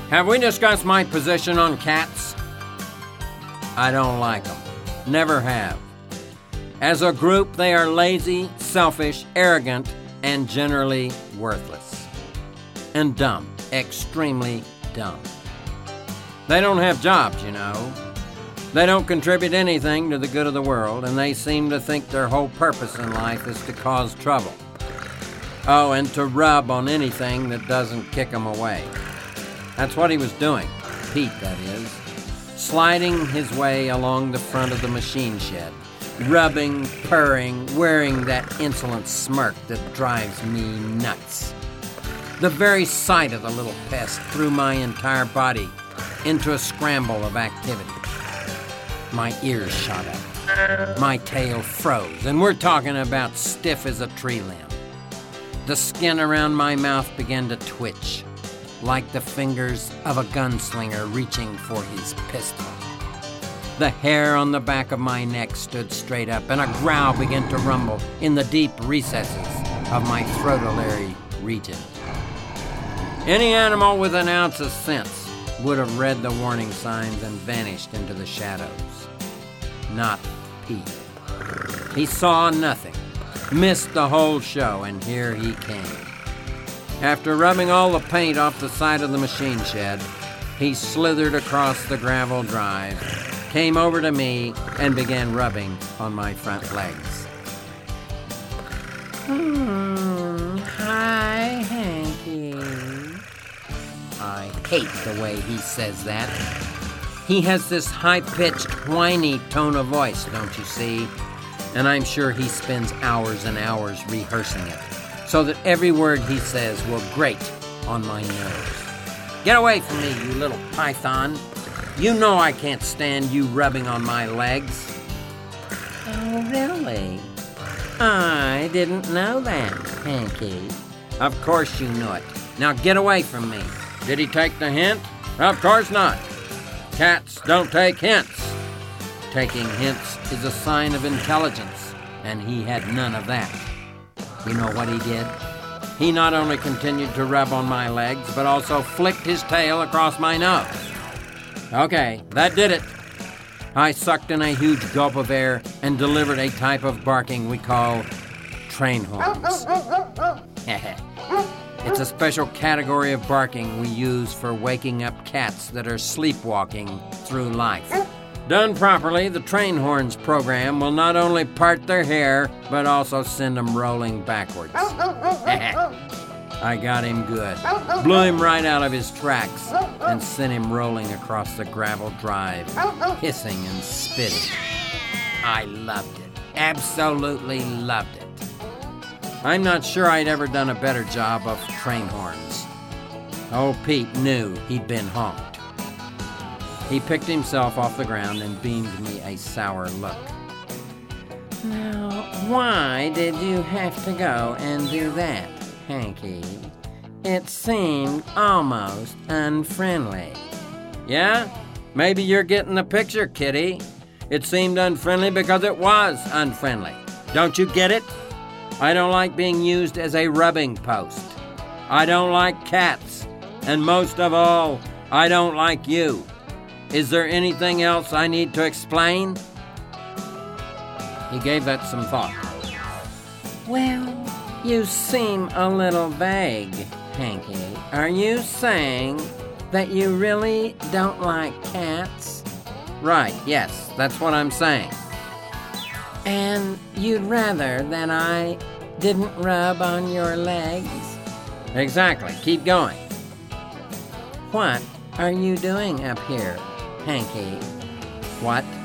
Have we discussed my position on cats? I don't like them. Never have. As a group, they are lazy, selfish, arrogant, and generally worthless. And dumb. Extremely dumb. They don't have jobs, you know. They don't contribute anything to the good of the world, and they seem to think their whole purpose in life is to cause trouble. Oh, and to rub on anything that doesn't kick them away. That's what he was doing, Pete, that is. Sliding his way along the front of the machine shed, rubbing, purring, wearing that insolent smirk that drives me nuts. The very sight of the little pest threw my entire body into a scramble of activity. My ears shot up. My tail froze, and we're talking about stiff as a tree limb. The skin around my mouth began to twitch, like the fingers of a gunslinger reaching for his pistol. The hair on the back of my neck stood straight up, and a growl began to rumble in the deep recesses of my throatolary region. Any animal with an ounce of sense would have read the warning signs and vanished into the shadows. Not Pete. He saw nothing, missed the whole show, and here he came. After rubbing all the paint off the side of the machine shed, he slithered across the gravel drive, came over to me, and began rubbing on my front legs. Hi, Hanky. I hate the way he says that. He has this high-pitched, whiny tone of voice, don't you see? And I'm sure he spends hours and hours rehearsing it, so that every word he says will grate on my nose. Get away from me, you little python. You know I can't stand you rubbing on my legs. Oh, really? I didn't know that, Hanky. Of course you knew it. Now get away from me. Did he take the hint? Of course not. Cats don't take hints. Taking hints is a sign of intelligence, and he had none of that. You know what he did? He not only continued to rub on my legs, but also flicked his tail across my nose. Okay, that did it. I sucked in a huge gulp of air and delivered a type of barking we call train horns. It's a special category of barking we use for waking up cats that are sleepwalking through life. Done properly, the train horns program will not only part their hair, but also send them rolling backwards. I got him good. Blew him right out of his tracks and sent him rolling across the gravel drive, hissing and spitting. I loved it. Absolutely loved it. I'm not sure I'd ever done a better job of train horns. Old Pete knew he'd been honked. He picked himself off the ground and beamed me a sour look. Now, why did you have to go and do that, Hanky? It seemed almost unfriendly. Yeah? Maybe you're getting the picture, kitty. It seemed unfriendly because it was unfriendly. Don't you get it? I don't like being used as a rubbing post. I don't like cats. And most of all, I don't like you. Is there anything else I need to explain? He gave that some thought. Well, you seem a little vague, Hanky. Are you saying that you really don't like cats? Right, yes, that's what I'm saying. And you'd rather that I didn't rub on your legs? Exactly. Keep going. What are you doing up here, Hanky? What